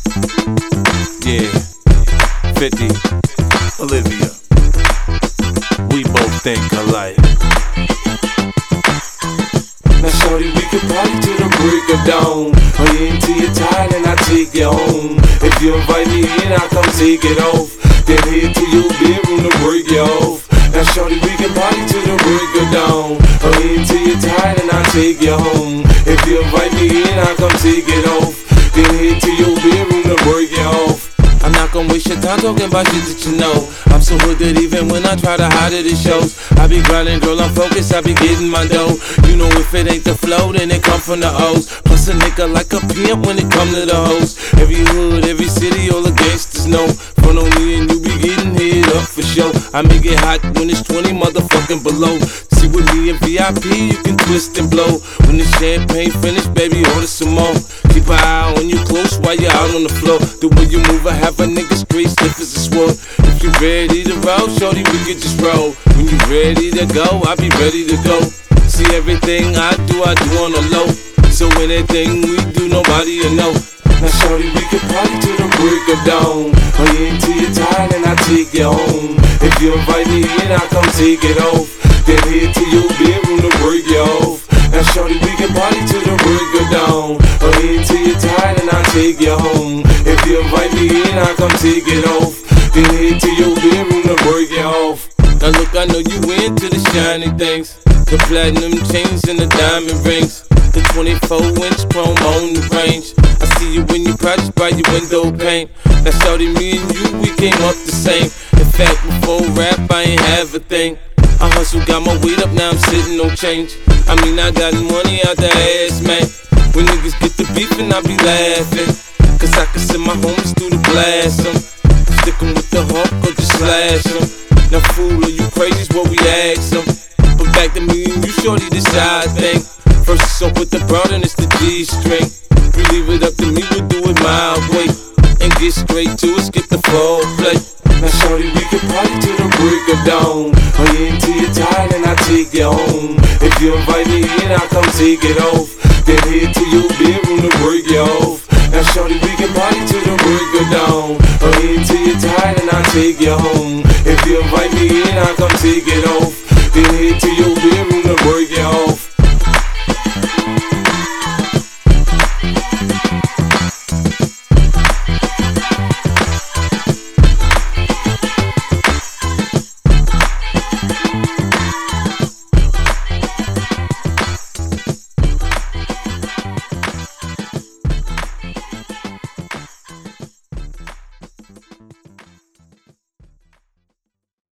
Yeah, 50, Olivia, we both think alike. Now shorty, we can party till the break of dawn. Or you into your tired and I take you home. If you invite me in, I come take it off. Then head to your bedroom to break you off. Now shorty, we can party till the break of dawn. Or you into your tired and I take you home. If you invite me in, I come take it off. Then head to your bedroom to break you off. I'm not gonna waste your time talking about shit that you know. I'm so hood that even when I try to hide it, it shows. I be grinding, girl, I'm focused, I be getting my dough. You know if it ain't the flow, then it come from the O's. Plus a nigga like a pimp when it come to the hoes. Every hood, every city, all the gangsters know. Front on me and you be getting hit up for sure. I make it hot when it's 20 motherfucking below. See with me in VIP, you can twist and blow. When the champagne finish, baby, order some more. Keep an eye on you close while you're out on the floor. The way you move, I have a nigga straight stiff as a swirl. If you ready to roll, shorty, we can just roll. When you ready to go, I be ready to go. See everything I do on the low. So anything we do, nobody will know. Now shorty, we can party till the break of dawn. Or you into your tired and I take you home. If you invite me in, I come take it off. Then head to your bedroom to break you off. Now shorty, we can party till the break of dawn. Or you into your tired and I take you home. If you invite me in, I come take it off. Then head to your bedroom to break you off. Now look, I know you into the shiny things, the platinum chains and the diamond rings, the 24-inch chrome on the range. I see you when you project by your window pane. Now shorty, me and you, we came up the same. In fact, before rap, I ain't have a thing. I hustle, got my weight up, now I'm sitting on change. I mean, I got money out the ass, man. When niggas get the beefing, I be laughing. Cause I can send my homies through the blast 'em. Stick 'em with the hawk or just slash 'em. Now fool, are you crazy's what we ask 'em. But back to me and you, shorty, this side thing. First it's up with the brown and it's the G-string. You leave it up to me, we'll do it my way. And get straight to it, skip the foreplay. Now shorty, we can party till the break of dawn. Or you into your tired and I take you home. If you invite me in, I come take it off. Then head to your bedroom to break you off. Now shorty, we can party till the break of dawn. Or you into your tired and I take you home. If you invite me in, I come take it off. Then head to